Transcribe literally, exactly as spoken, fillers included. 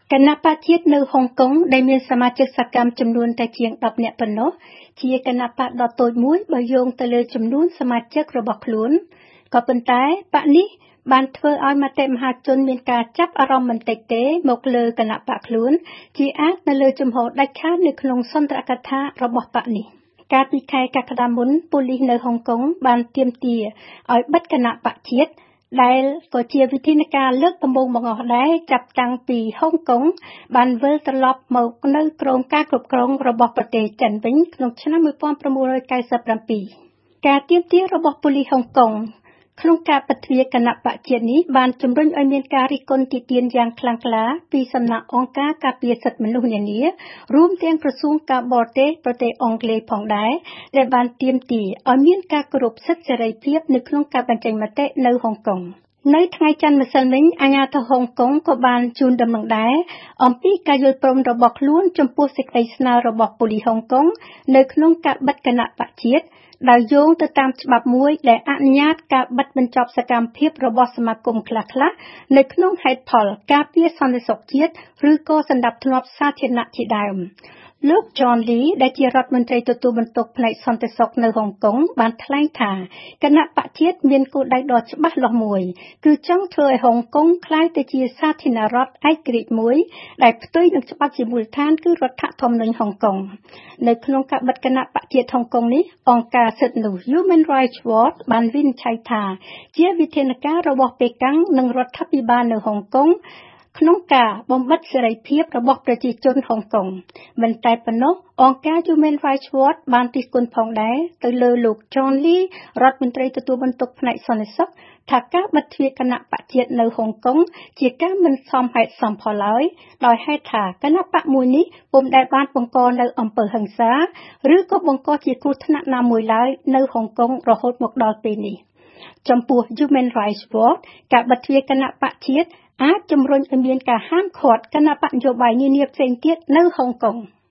គណៈបកជាតិនៅហុងកុងដែលមានសមាជិកសកម្មចំនួនតែជាងដប់នាក់ប៉ុណ្ណោះជាគណៈបកដ៏តូចមួយបើយោងទៅលើចំនួនសមាជិករបស់ខ្លួនក៏ប៉ុន្តែបកនេះបានធ្វើឲ្យមតិមហាជនមានការចាប់អារម្មណ៍បន្តិចទេមកលើគណៈបកខ្លួនជាអាចនៅលើជំហរដាច់ខាតនៅក្នុងសន្ទរកថារបស់បកនេះកាលពីខែកក្កដាមុនប៉ូលីសនៅហុងកុងបានទាមទារឲ្យបិទគណៈបកជាតិដែលក៏ជាវិធានការលើកដំបូងបង្អស់ដែរចាប់តាំងពីហុងកុងបានវិលត្រឡប់មកនៅក្រោមការគ្រប់គ្រងរបស់ប្រទេសចិនវិញក្នុងឆ្នាំnineteen ninety-sevenការទាមទាររបស់ប៉ូលីសហុងកុងក្នុងការបិទទ្វារគណៈបកជាតិនេះបានជំរុញឲ្យមានការរិះគន់ទាទានយ៉ាងខ្លាំងក្លាពីសំណាក់អង្គការការពារសិទ្ធិមនុស្សនានារួមទាំងក្រសួងការបរទេសប្រទេសអង់គ្លេសផងដែរដែលបានទាមទារឲ្យមានការគោរពសិទ្ធិសេរីភាពនៅក្នុងការបញ្ចេញមតិនៅហុងកុងនៅថ្ងៃច័ន្ទម្សិលមិញអាជ្ញាធរហុងកុងក៏បានជូនដំណឹងដែរអំពីការយល់ព្រមរបស់ខ្លួនចំពោះសេចក្តីស្នើរបស់ប៉ូលីសហុងកុងនៅក្នុងការបិទគណៈបកជាតិដោយយោងទៅតាមច្បាប់មួយដែលអនុញ្ញាតការបិទបញ្ចប់សកម្មភាពរបស់សមាគមខ្លះៗនៅក្នុងហេតុផលការពារសន្តិសុខជាតិឬក៏សណ្ដាប់ធ្នាប់សាធារណៈជាដើមលោក John Lee ដែលជារដ្ឋមន្ត្រីទទួលបន្ទុកផ្នែកសន្តិសុខនៅហុងកុងបានថ្លែងថាគណៈបកជាតិមានគោលដៅដ៏ច្បាស់លាស់មួយគឺចង់ធ្វើឲ្យហុងកុងក្លាយទៅជាសាធារណរដ្ឋឯករាជ្យមួយដែលផ្ទុយនឹងច្បាប់ជាមូលដ្ឋានគឺរដ្ឋធម្មនុញ្ញហុងកុងនៅក្នុងការបិទគណៈបកជាតិហុងកុងនេះអង្គការសិទ្ធិមនុស្ស Human Rights Watch បានវិនិច្ឆ័យថាជាវិធានការរបស់ប៉េកាំងនិងរដ្ឋាភិបាលនៅហុងកុងក្នុងការបំបិទសេរីភាពរបស់ប្រជាជនហុងកុងមិនតែប៉ុណ្ណោះអង្គការ Human Rights Watch បានរិះគន់ផងដែរទៅលើលោក John Lee រដ្ឋមន្ត្រីទទួលបន្ទុកផ្នែកសន្តិសុខថាការបិទទ្វារគណៈបកជាតិនៅហុងកុងជាការមិនសមហេតុសមផលឡើយដោយហេតុថាគណៈបកមួយនេះពុំដែលបានបង្កនៅអំពើហិង្សាឬក៏បង្កជាគ្រោះថ្នាក់ណាមួយឡើយនៅហុងកុងរហូតមកដល់ពេលនេះចំពោះ Human Rights Watch ការបិទទ្វារគណៈបកជាតិអាចជំរុញឲ្យមានការហាមឃាត់គណៈបកនយោបាយនានាផ្សេងទៀតនៅហុងកុង